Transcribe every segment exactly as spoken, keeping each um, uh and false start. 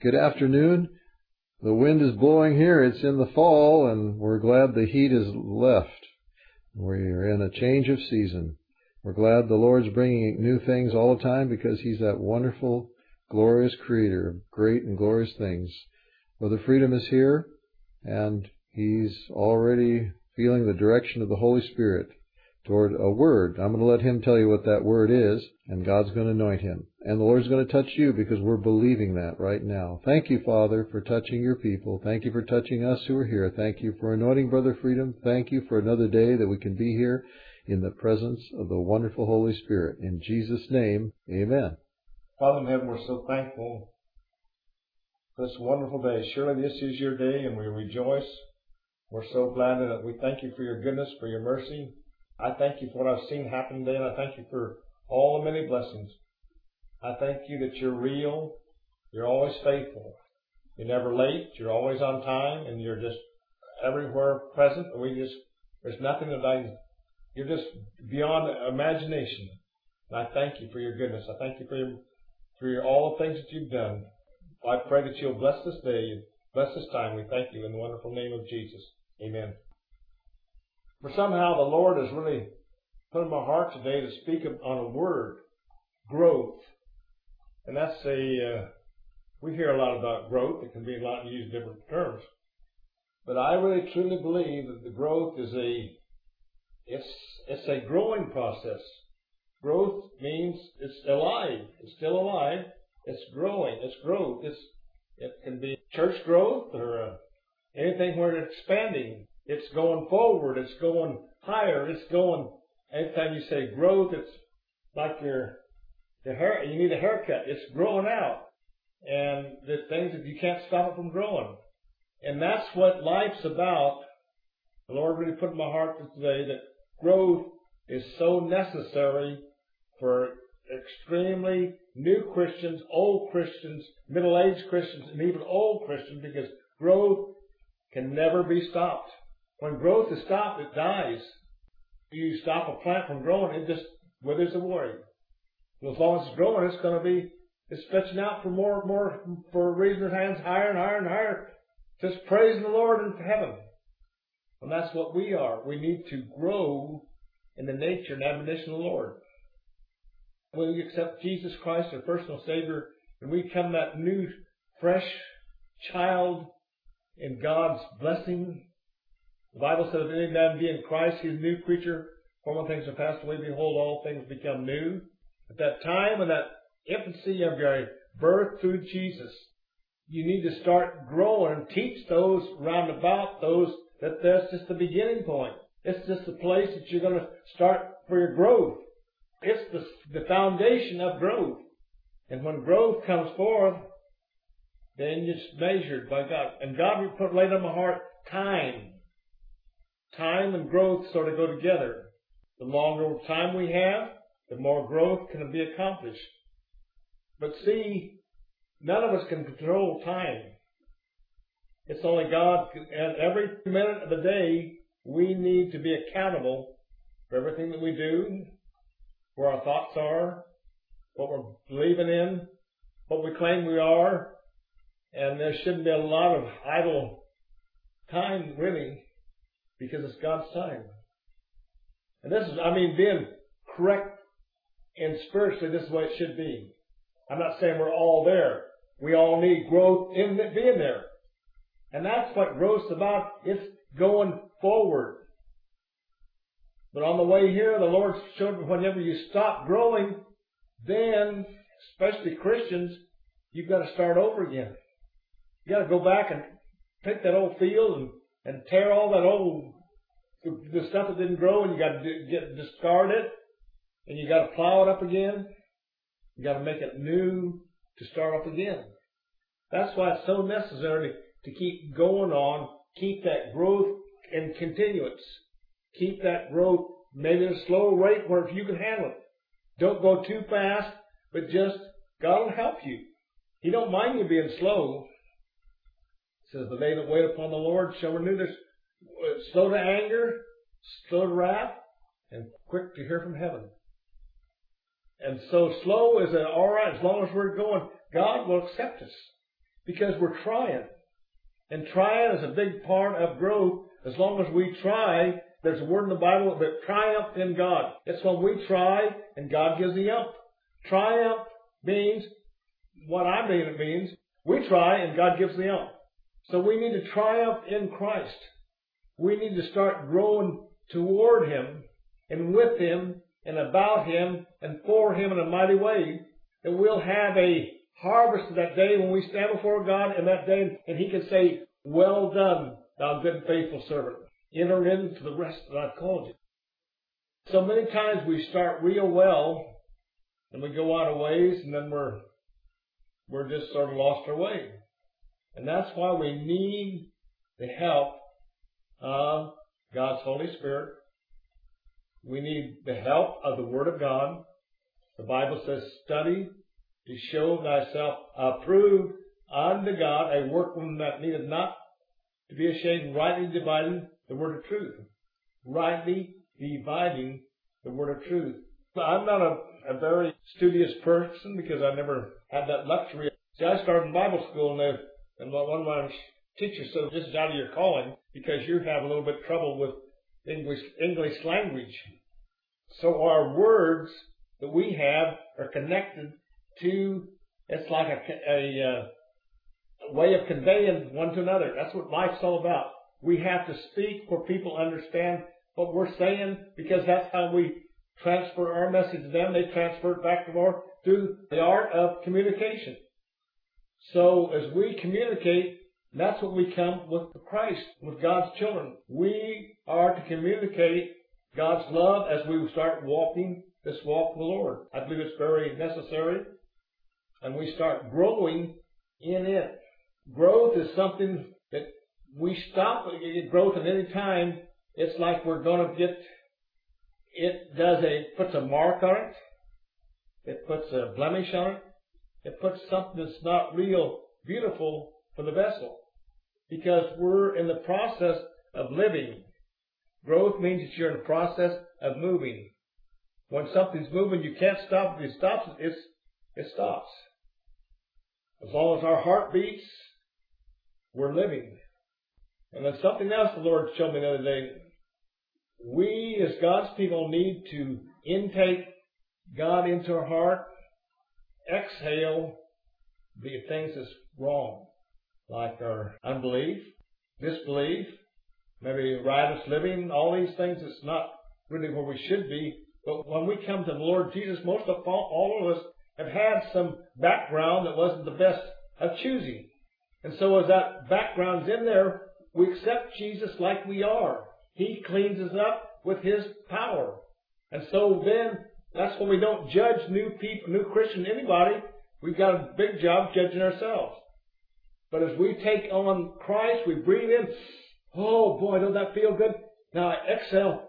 Good afternoon. The wind is blowing here. It's in the fall, and we're glad the heat is left. We're in a change of season. We're glad the Lord's bringing new things all the time because He's that wonderful, glorious Creator of great and glorious things. Brother Freedom is here, and he's already feeling the direction of the Holy Spirit toward a word. I'm going to let him tell you what that word is, and God's going to anoint him. And the Lord's going to touch you because we're believing that right now. Thank you, Father, for touching your people. Thank you for touching us who are here. Thank you for anointing Brother Freedom. Thank you for another day that we can be here in the presence of the wonderful Holy Spirit. In Jesus' name, amen. Father in heaven, we're so thankful for this wonderful day. Surely this is your day, and we rejoice. We're so glad in it. We thank you for your goodness, for your mercy. I thank you for what I've seen happen today, and I thank you for all the many blessings. I thank you that you're real. You're always faithful. You're never late. You're always on time, and you're just everywhere present. And we just, there's nothing that I, you're just beyond imagination. And I thank you for your goodness. I thank you for your, for your, all the things that you've done. I pray that you'll bless this day, bless this time. We thank you in the wonderful name of Jesus. Amen. For somehow the Lord has really put in my heart today to speak on a word, growth. And that's a, uh, we hear a lot about growth. It can be a lot used in different terms. But I really truly believe that the growth is a, it's, it's a growing process. Growth means it's alive. It's still alive. It's growing. It's growth. It's, it can be church growth or uh, anything where it's expanding. It's going forward. It's going higher. It's going, anytime you say growth, it's like your, the hair, you need a haircut. It's growing out. And the things that you can't stop it from growing. And that's what life's about. The Lord really put in my heart today that growth is so necessary for extremely new Christians, old Christians, middle-aged Christians, and even old Christians, because growth can never be stopped. When growth is stopped, it dies. You stop a plant from growing, it just withers away. As long as it's growing, it's going to be, it's stretching out for more and more, for raising their hands higher and higher and higher, just praising the Lord in heaven. And that's what we are. We need to grow in the nature and admonition of the Lord. When we accept Jesus Christ, our personal Savior, and we become that new, fresh child in God's blessing. The Bible says, if any man be in Christ, he is a new creature. Former things are passed away. Behold, all things become new. At that time, in that infancy of your birth through Jesus, you need to start growing and teach those round about those that that's just the beginning point. It's just the place that you're going to start for your growth. It's the, the foundation of growth. And when growth comes forth, then it's measured by God. And God will put laid on my heart time. Time and growth sort of go together. The longer time we have, the more growth can be accomplished. But see, none of us can control time. It's only God. And every minute of the day, we need to be accountable for everything that we do, where our thoughts are, what we're believing in, what we claim we are. And there shouldn't be a lot of idle time, really, because it's God's time. And this is, I mean, being correct and spiritually, this is the way it should be. I'm not saying we're all there. We all need growth in being there. And that's what growth's about. It's going forward. But on the way here, the Lord showed me whenever you stop growing, then, especially Christians, you've got to start over again. You've got to go back and take that old field and, and tear all that old, the stuff that didn't grow, and you got to get discard it, and you got to plow it up again. You got to make it new to start up again. That's why it's so necessary to keep going on, keep that growth and continuance. Keep that growth maybe at a slow rate where if you can handle it. Don't go too fast, but just God will help you. He don't mind you being slow. It says, the they that wait upon the Lord shall renew their, slow to anger, slow to wrath, and quick to hear from heaven. And so slow is an all right, as long as we're going, God will accept us. because we're trying. And trying is a big part of growth. As long as we try, there's a word in the Bible that triumph in God. It's when we try and God gives the ump. Triumph means, what I mean it means, we try and God gives the ump. So we need to triumph in Christ. We need to start growing toward Him and with Him and about Him and for Him in a mighty way, that we'll have a harvest of that day when we stand before God in that day, and He can say, well done, thou good and faithful servant. Enter into the rest that I've called you. So many times we start real well, and we go out of ways, and then we're we're just sort of lost our way. And that's why we need the help of God's Holy Spirit. We need the help of the Word of God. The Bible says, study to show thyself approved unto God, a workman that needeth not to be ashamed, rightly dividing the word of truth. Rightly dividing the word of truth. I'm not a, a very studious person because I never had that luxury. See, I started in Bible school, and, they, and one of my teachers said, this is out of your calling because you have a little bit of trouble with English, English language. So our words that we have are connected to, it's like a, a, a way of conveying one to another. That's what life's all about. We have to speak where people understand what we're saying, because that's how we transfer our message to them. They transfer it back to more through the art of communication. So as we communicate, that's what we come with Christ, with God's children. We are to communicate God's love as we start walking this walk with the Lord. I believe it's very necessary. And we start growing in it. Growth is something that we stop growth at any time. It's like we're going to get, it does a, puts a mark on it. It puts a blemish on it. It puts something that's not real beautiful for the vessel. Because we're in the process of living. Growth means that you're in the process of moving. When something's moving, you can't stop. If it stops, it's, it stops. As long as our heart beats, we're living. And then something else the Lord showed me the other day. We, as God's people, need to intake God into our heart, exhale the things that's wrong, like our unbelief, disbelief, maybe riotous living, all these things that's not really where we should be. But when we come to the Lord Jesus, most of all, all of us have had some background that wasn't the best of choosing. And so as that background's in there, we accept Jesus like we are. He cleans us up with His power. And so then, that's when we don't judge new people, new Christian, anybody. We've got a big job judging ourselves. But as we take on Christ, we breathe in. Oh boy, don't that feel good? Now I exhale.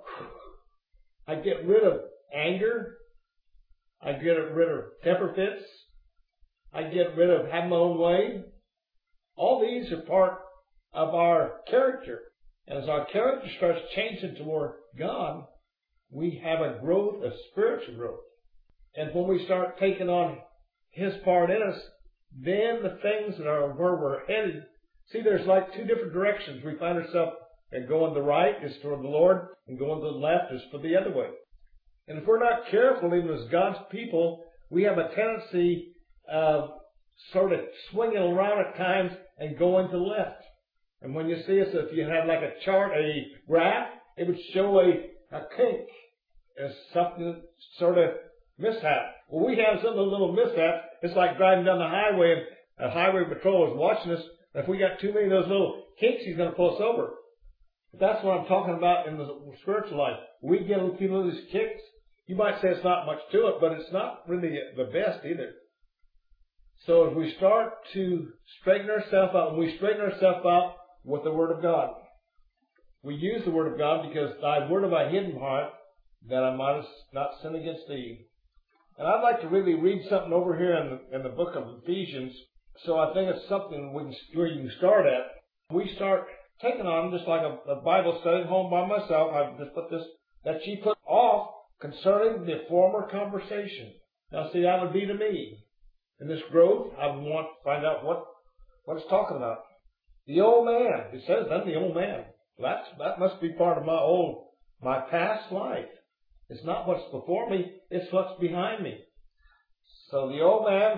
I get rid of anger. I get rid of temper fits. I get rid of having my own way. All these are part of our character. And as our character starts changing toward God, we have a growth, a spiritual growth. And when we start taking on His part in us, then the things that are where we're headed, see, there's like two different directions. We find ourselves and going to the right is toward the Lord, and going to the left is for the other way. And if we're not careful, even as God's people, we have a tendency of sort of swinging around at times and going to the left. And when you see us, if you had like a chart, a graph, it would show a, a kink as something sort of mishap. Well, we have some little mishap. It's like driving down the highway and a highway patrol is watching us. And if we got too many of those little kinks, he's going to pull us over. But that's what I'm talking about in the spiritual life. We get a few of these kicks. You might say it's not much to it, but it's not really the best either. So as we start to straighten ourselves out, we straighten ourselves out with the Word of God. We use the Word of God because thy word have I hid in heart, that I might not sin against thee. And I'd like to really read something over here in the, in the book of Ephesians. So I think it's something we can, where you can start at. We start taking on, just like a, a Bible study at home by myself. I've just put this, that ye put off concerning the former conversation. Now see, that would be to me. In this growth, I want to find out what what it's talking about. The old man. It says then the old man. That's, that must be part of my old, my past life. It's not what's before me, it's what's behind me. So the old man,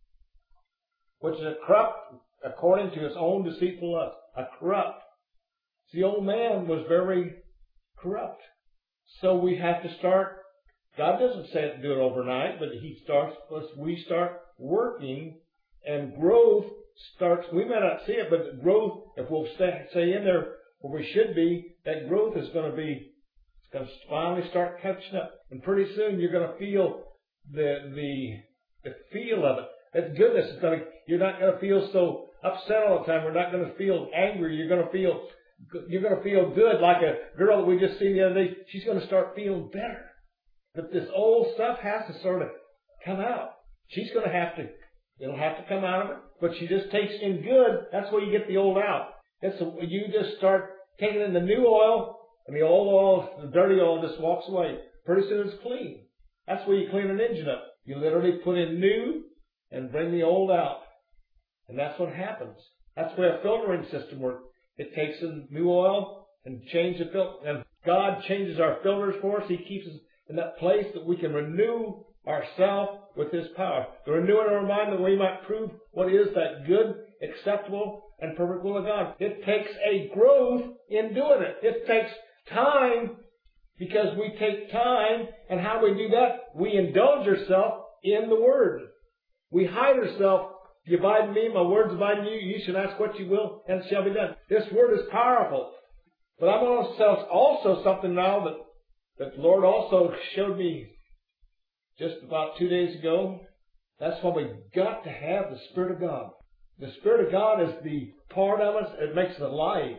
which is a corrupt, according to his own deceitful lust, a corrupt. The old man was very corrupt. So we have to start, God doesn't say do it overnight, but He starts, we start working, and growth starts, we may not see it, but growth, if we'll stay, stay in there where we should be, that growth is going to be, it's going to finally start catching up. And pretty soon you're going to feel the, the, the feel of it. That goodness is going to, you're not going to feel so upset all the time. You're not going to feel angry. You're going to feel, you're going to feel good, like a girl that we just seen the other day. She's going to start feeling better. But this old stuff has to sort of come out. She's going to have to, it'll have to come out of her. But she just takes in good. That's where you get the old out. It's a, you just start taking in the new oil, and the old oil, the dirty oil just walks away. Pretty soon it's clean. That's where you clean an engine up. You literally put in new and bring the old out. And that's what happens. That's where a filtering system works. It takes in new oil and changes the filter. And God changes our filters for us. He keeps us in that place that we can renew ourselves with His power. The renewing our mind that we might prove what is that good, acceptable, and perfect will of God. It takes a growth in doing it. It takes time, because we take time, and how we do that? We indulge ourselves in the Word. We hide ourselves. You abide in me, my words abide in you. You shall ask what you will, and it shall be done. This Word is powerful. But I'm going to tell also something now that, that the Lord also showed me just about two days ago. That's why we've got to have the Spirit of God. The Spirit of God is the part of us. It makes it alive.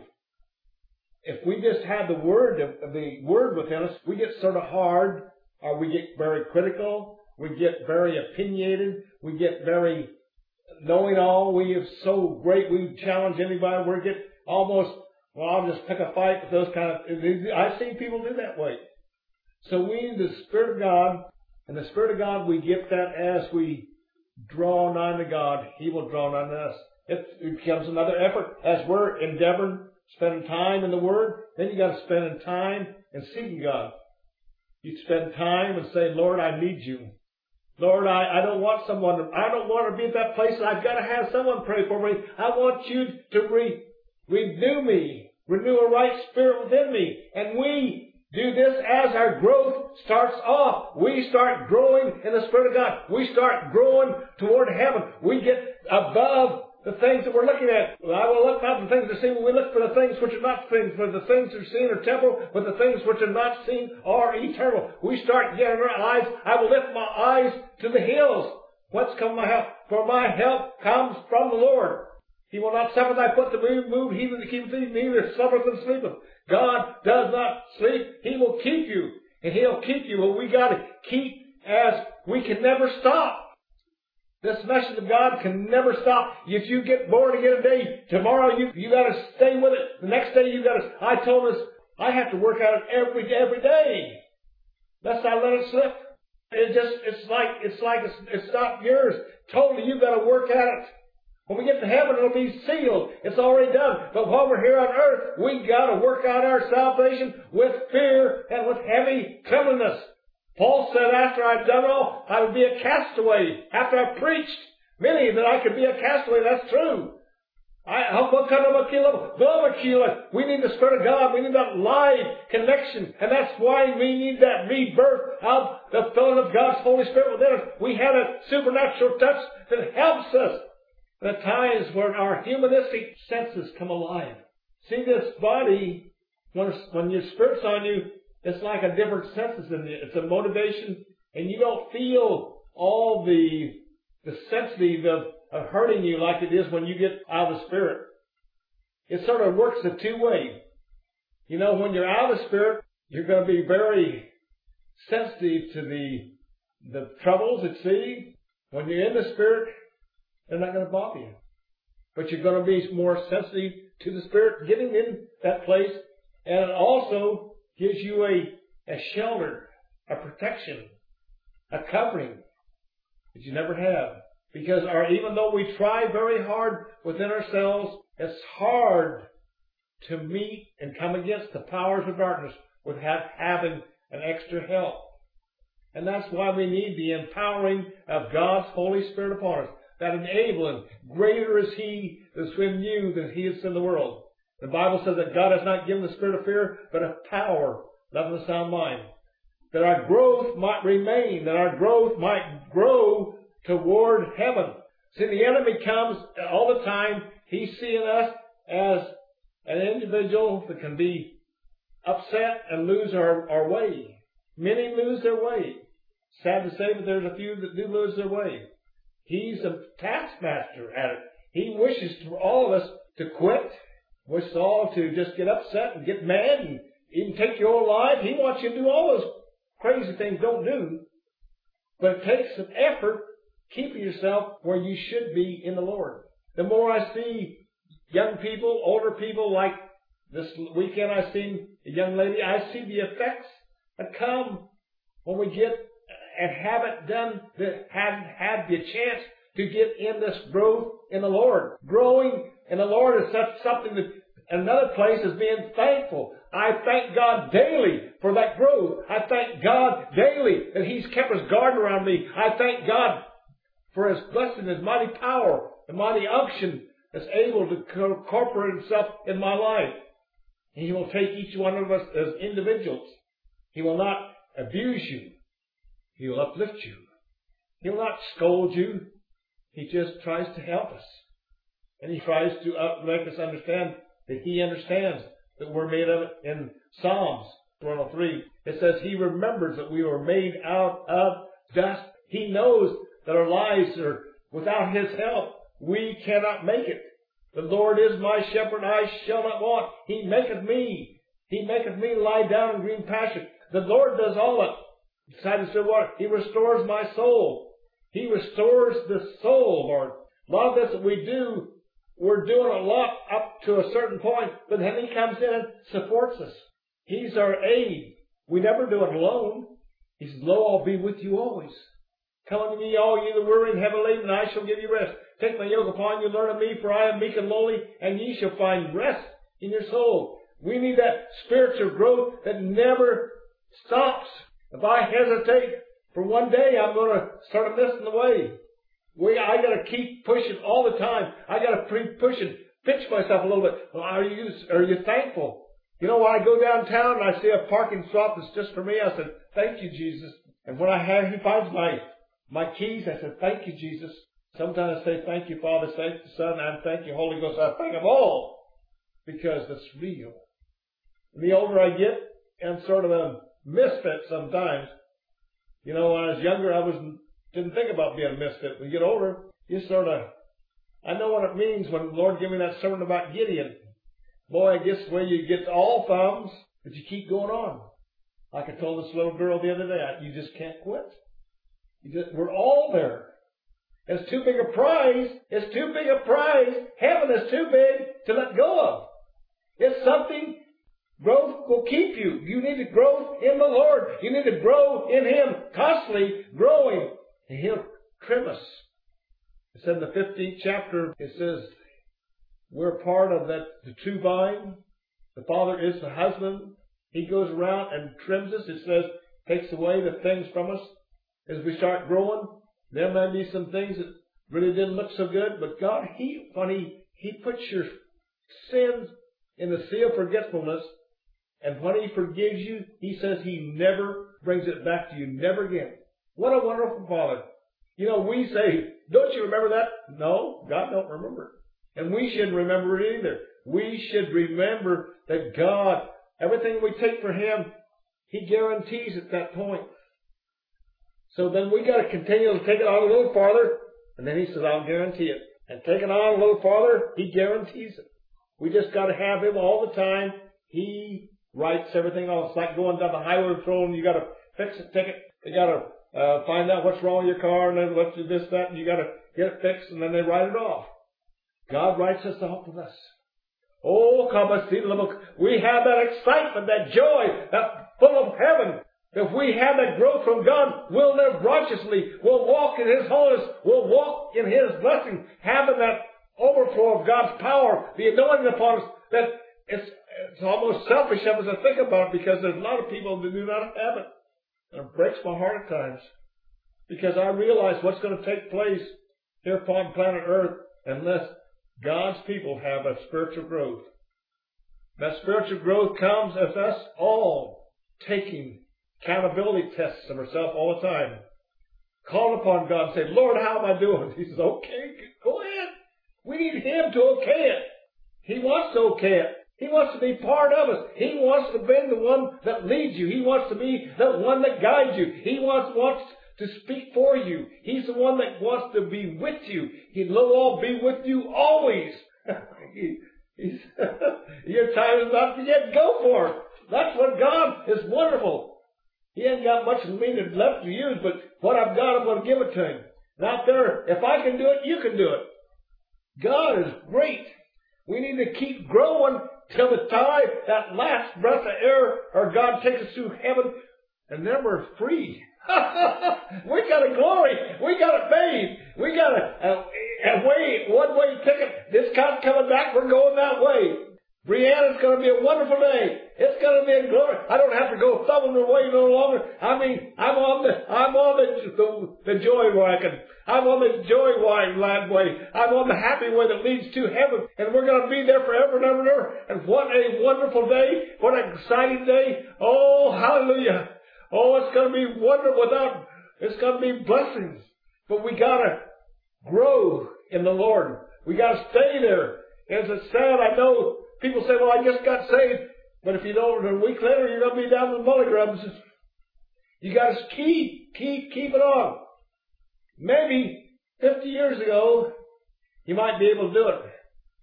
If we just have the Word, the Word within us, we get sort of hard, or we get very critical, we get very opinionated, we get very knowing all. We are so great, we challenge anybody. We get almost, well, I'll just pick a fight with those kind of, I've seen people do that way. So we need the Spirit of God, and the Spirit of God, we get that as we draw nigh to God. He will draw nigh to us. It becomes another effort as we're endeavoring, spending time in the Word. Then you got to spend time in seeking God. You spend time and say, Lord, I need you. Lord, I, I don't want someone, to, I don't want to be at that place. I've got to have someone pray for me. I want you to re, renew me, renew a right spirit within me. And we do this as our growth starts off. We start growing in the Spirit of God. We start growing toward heaven. We get above the things that we're looking at. I will look not the things that are seen, but we look for the things which are not seen. For the things that are seen are temporal, but the things which are not seen are eternal. We start getting our eyes. I will lift my eyes to the hills. Whence comes my help? For my help comes from the Lord. He will not suffer thy foot to be moved, he that keepeth thee, neither suffereth and sleepeth. God does not sleep. He will keep you. And He'll keep you. But we got to keep as we can never stop. This message of God can never stop. If you get bored again a day, tomorrow you you got to stay with it. The next day you got to. I told us I have to work at it every every day, lest I let it slip. It just it's like it's like it's, it's not yours. Totally, you got to work at it. When we get to heaven, it'll be sealed. It's already done. But while we're here on earth, we got to work out our salvation with fear and with heavy cleanliness. Paul said, after I'd done all, I would be a castaway. After I preached many that I could be a castaway. That's true. I, we need the Spirit of God. We need that live connection. And that's why we need that rebirth of the filling of God's Holy Spirit within us. We have a supernatural touch that helps us. The times when our humanistic senses come alive. See, this body, when, when your Spirit's on you, it's like a different senses in you. It's a motivation, and you don't feel all the the sensitive of, of hurting you like it is when you get out of the Spirit. It sort of works a two-way. You know, when you're out of the Spirit, you're going to be very sensitive to the the troubles at sea. When you're in the Spirit, they're not going to bother you. But you're going to be more sensitive to the Spirit getting in that place. And it also gives you a, a shelter, a protection, a covering that you never have. Because our, even though we try very hard within ourselves, it's hard to meet and come against the powers of darkness without having an extra help. And that's why we need the empowering of God's Holy Spirit upon us, that enabling, greater is He that's in you than He is in the world. The Bible says that God has not given the spirit of fear, but of power, love, and a sound mind. That our growth might remain, that our growth might grow toward heaven. See, the enemy comes all the time. He's seeing us as an individual that can be upset and lose our, our way. Many lose their way. Sad to say, but there's a few that do lose their way. He's a taskmaster at it. He wishes for all of us to quit. Wishes all to just get upset and get mad and even take your own life. He wants you to do all those crazy things. Don't do. But it takes some effort keeping yourself where you should be in the Lord. The more I see young people, older people, like this weekend I seen a young lady, I see the effects that come when we get and haven't done, the, haven't had the chance to get in this growth in the Lord. Growing in the Lord is such something that another place is being thankful. I thank God daily for that growth. I thank God daily that He's kept His guard around me. I thank God for His blessing, His mighty power, the mighty unction that's able to incorporate Himself in my life. He will take each one of us as individuals. He will not abuse you. He will uplift you. He will not scold you. He just tries to help us. And He tries to uh, make us understand that He understands that we're made of it. In Psalms one oh three, it says He remembers that we were made out of dust. He knows that our lives are without His help. We cannot make it. The Lord is my shepherd, I shall not want. He maketh me. He maketh me lie down in green pasture. The Lord does all it. Beside the still water, He restores my soul. He restores the soul, Lord. A lot of this that we do, we're doing a lot up to a certain point, but then He comes in and supports us. He's our aid. We never do it alone. He says, lo, I'll be with you always. Come unto me, all ye that weary and heavy laden, and I shall give you rest. Take my yoke upon you, learn of me, for I am meek and lowly, and ye shall find rest in your soul. We need that spiritual growth that never stops. If I hesitate for one day, I'm going to start missing the way. We, I got to keep pushing all the time. I got to keep pushing, pinch myself a little bit. Well, are you are you thankful? You know, when I go downtown and I see a parking spot that's just for me, I said, "Thank you, Jesus." And when I have, He finds my my keys, I said, "Thank you, Jesus." Sometimes I say, "Thank you, Father, thank you, Son, and thank you, Holy Ghost." I thank them all because it's real. And the older I get, I'm sort of a misfit sometimes. You know, when I was younger, I was didn't think about being a misfit. When you get older, you sort of, I know what it means when the Lord gave me that sermon about Gideon. Boy, I guess where you get all thumbs, but you keep going on. Like I told this little girl the other day, you just can't quit. You just, we're all there. It's too big a prize. It's too big a prize. Heaven is too big to let go of. It's something. Growth will keep you. You need to grow in the Lord. You need to grow in Him. Constantly growing. And He'll trim us. It said in the fifteenth chapter, it says, we're part of that, the true vine. The Father is the husband. He goes around and trims us. It says, takes away the things from us. As we start growing, there may be some things that really didn't look so good. But God, He, when He, He puts your sins in the sea of forgetfulness, and when He forgives you, He says He never brings it back to you, never again. What a wonderful Father. You know, we say, don't you remember that? No, God don't remember it. And we shouldn't remember it either. We should remember that God, everything we take for Him, He guarantees at that point. So then we got to continue to take it on a little farther, and then He says, I'll guarantee it. And take it on a little farther, He guarantees it. We just got to have Him all the time. He writes everything off. It's like going down the highway patrol and you got to fix a ticket. You got to uh, find out what's wrong with your car and then let's do this, that, and you got to get it fixed and then they write it off. God writes us off with us. Oh, come and see the little. We have that excitement, that joy, that full of heaven. If we have that growth from God, we'll live righteously. We'll walk in His holiness. We'll walk in His blessing, having that overflow of God's power, the anointing upon us. That it's, it's almost selfish of us to think about it, because there's a lot of people that do not have it. And it breaks my heart at times, because I realize what's going to take place here upon planet Earth unless God's people have a spiritual growth. That spiritual growth comes as us all taking accountability tests of ourselves all the time. Call upon God and say, Lord, how am I doing? He says, okay, go ahead. We need Him to okay it. He wants to okay it. He wants to be part of us. He wants to be the one that leads you. He wants to be the one that guides you. He wants, wants to speak for you. He's the one that wants to be with you. He'll all be with you always. he, he's, your time is not yet. Go for it. That's what God is wonderful. He ain't got much of me left to use, but what I've got, I'm going to give it to Him. And out there, if I can do it, you can do it. God is great. We need to keep growing till the time, that last breath of air, or God takes us to heaven, and then we're free. We got a glory. We got a bathe. We got a, a, a way, one-way ticket. This time coming back, we're going that way. Brianna's going to be a wonderful day. It's going to be a glory. I don't have to go thumbing away no longer. I mean, I'm on the, I'm on the, the, the joy wagon. I'm on the joy land way. I'm on the happy way that leads to heaven. And we're going to be there forever and ever and ever. And what a wonderful day. What an exciting day. Oh, hallelujah. Oh, it's going to be wonderful without, it's going to be blessings. But we got to grow in the Lord. We got to stay there. As it's sad, I know people say, well, I just got saved. But if you don't, a week later, you're going to be down in the mully grubs. You got to keep, keep, keep it on. Maybe fifty years ago, you might be able to do it.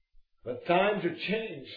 But times are changed.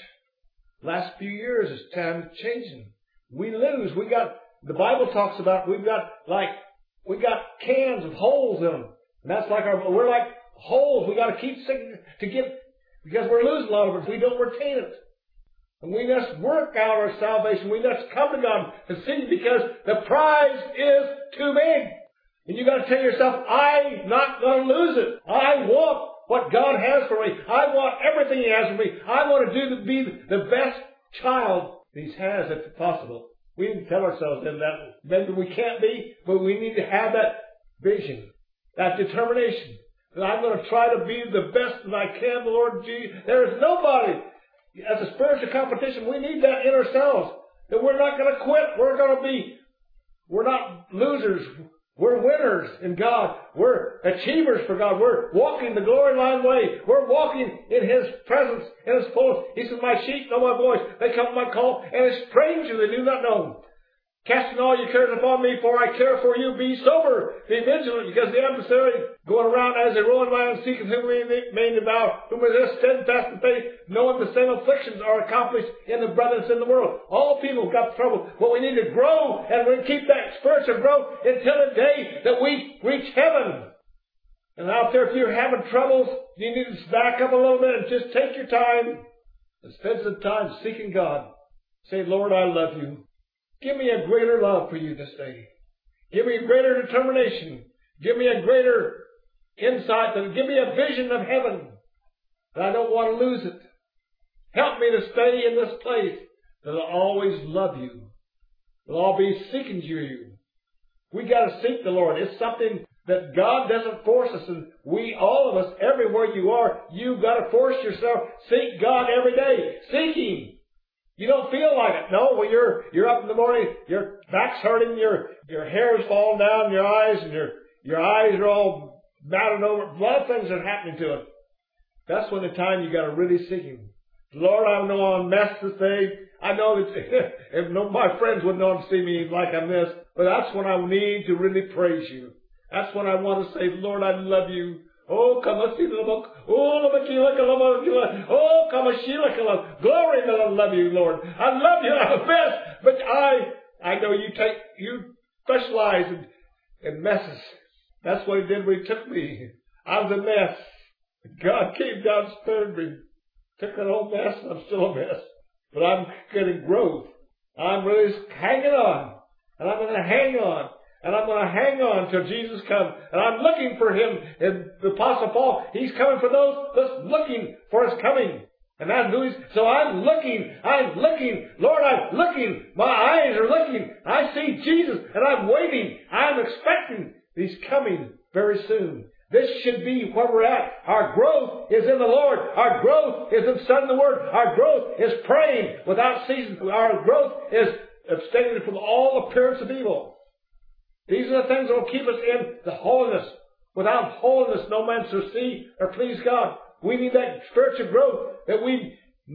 Last few years, it's time changing. We lose. We got, the Bible talks about, we've got like, we got cans of holes in them. And that's like our, we're like holes. We got to keep sticking to get, because we're losing a lot of it. We don't retain it. And we must work out our salvation. We must come to God and see, because the prize is too big. And you got to tell yourself, I'm not going to lose it. I want what God has for me. I want everything He has for me. I want to do to be the best child He has, if possible. We need to tell ourselves in that. Maybe we can't be, but we need to have that vision, that determination, that I'm going to try to be the best that I can, the Lord Jesus. There is nobody. As a spiritual competition, we need that in ourselves. That we're not going to quit. We're going to be, we're not losers. We're winners in God. We're achievers for God. We're walking the glory line way. We're walking in His presence, in His fullness. He says, my sheep know my voice. They come to my call, and a stranger they do not know. Casting all your cares upon me, for I care for you. Be sober, be vigilant, because the adversary going around as a roaring lion, seeking whom he may devour, whom is steadfast in faith, knowing the same afflictions are accomplished in the brothers in the world. All people have got trouble, but we need to grow, and we keep that spiritual growth until the day that we reach heaven. And out there, if you're having troubles, you need to back up a little bit and just take your time and spend some time seeking God. Say, Lord, I love you. Give me a greater love for you this day. Give me a greater determination. Give me a greater insight. And give me a vision of heaven. That I don't want to lose it. Help me to stay in this place that I'll always love you. That I'll be seeking you. We got to seek the Lord. It's something that God doesn't force us. And we, all of us, everywhere you are, you've got to force yourself. Seek God every day. Seek Him. You don't feel like it. No, when you're, you're up in the morning, your back's hurting, your, your hair's falling down your eyes, and your, your eyes are all matted over. A lot of things are happening to it. That's when the time you got to really seek Him. Lord, I know I'm messed this day. I know that if no, my friends wouldn't know to see me like I'm this, but that's when I need to really praise you. That's when I want to say, Lord, I love you. Oh, come on, see the book. Oh, oh, come on, Sheila, glory, I love you, Lord. I love you, I'm the best. But I, I know you take, you specialize in, in messes. That's what He did when He took me. I was a mess. God came down and spared me. Took that whole mess, and I'm still a mess. But I'm getting growth. I'm really hanging on. And I'm going to hang on. And I'm going to hang on till Jesus comes. And I'm looking for Him. And the Apostle Paul, he's coming for those that's looking for His coming. And that's who He's, so I'm looking, I'm looking, Lord, I'm looking, my eyes are looking, I see Jesus, and I'm waiting, I'm expecting He's coming very soon. This should be where we're at. Our growth is in the Lord. Our growth is in studying the Word. Our growth is praying without ceasing. Our growth is abstaining from all appearance of evil. These are the things that will keep us in the holiness. Without holiness, no man shall see or please God. We need that spiritual growth that we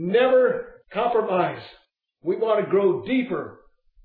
never compromise. We want to grow deeper,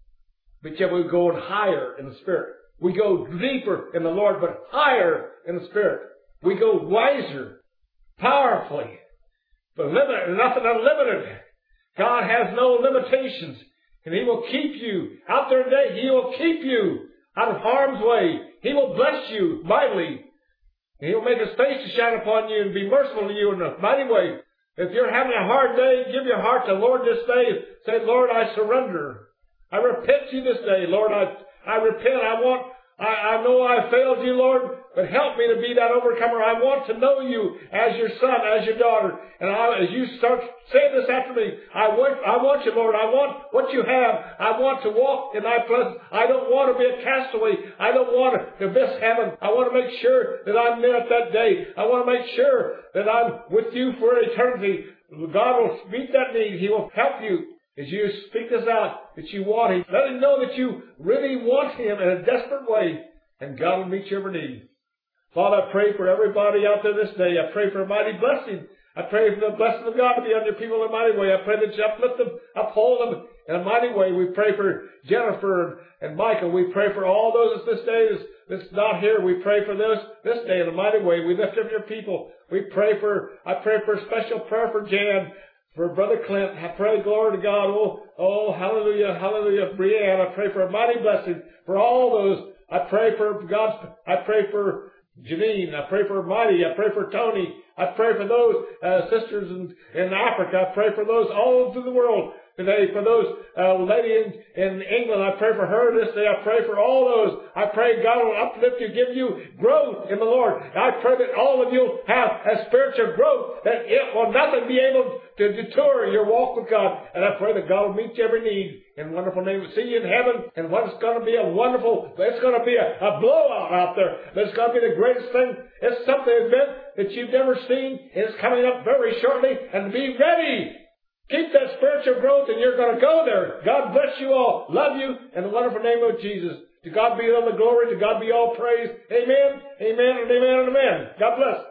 but yet we're going higher in the Spirit. We go deeper in the Lord, but higher in the Spirit. We go wiser, powerfully, but limited, nothing unlimited. God has no limitations, and He will keep you out there today. He will keep you out of harm's way. He will bless you mightily. He'll make His face to shine upon you and be merciful to you in a mighty way. If you're having a hard day, give your heart to the Lord this day. Say, Lord, I surrender. I repent to You this day. Lord, I, I repent. I want, I, I know I failed You, Lord, but help me to be that overcomer. I want to know You as Your son, as Your daughter. And I, as You start saying this after me, I want, I want You, Lord. I want what You have. I want to walk in Thy presence. I don't want to be a castaway. I don't want to miss heaven. I want to make sure that I'm there at that day. I want to make sure that I'm with You for eternity. God will meet that need. He will help you as you speak this out, that you want Him. Let Him know that you really want Him in a desperate way, and God will meet your every need. Father, I pray for everybody out there this day. I pray for a mighty blessing. I pray for the blessing of God to be on your people in a mighty way. I pray that You uplift them, uphold them in a mighty way. We pray for Jennifer and Michael. We pray for all those this day that's not here. We pray for this this day in a mighty way. We lift up Your people. We pray for, I pray for a special prayer for Jan, for Brother Clint. I pray, glory to God. Oh, oh, hallelujah, hallelujah. Brianne, I pray for a mighty blessing for all those. I pray for God's, I pray for Janine. I pray for Mighty. I pray for Tony. I pray for those uh, sisters in, in Africa. I pray for those all through the world today. For those uh, lady in, in England, I pray for her this day. I pray for all those. I pray God will uplift you, give you growth in the Lord. I pray that all of you have a spiritual growth, that it will nothing be able to deter your walk with God. And I pray that God will meet your every need. In wonderful name, we'll see you in heaven, and what's going to be a wonderful, it's going to be a, a blowout out there. It's going to be the greatest thing. It's something event that you've never seen. It's coming up very shortly, and be ready. Keep that spiritual growth, and you're going to go there. God bless you all. Love you in the wonderful name of Jesus. To God be all the glory. To God be all praise. Amen, amen, and amen, and amen. God bless.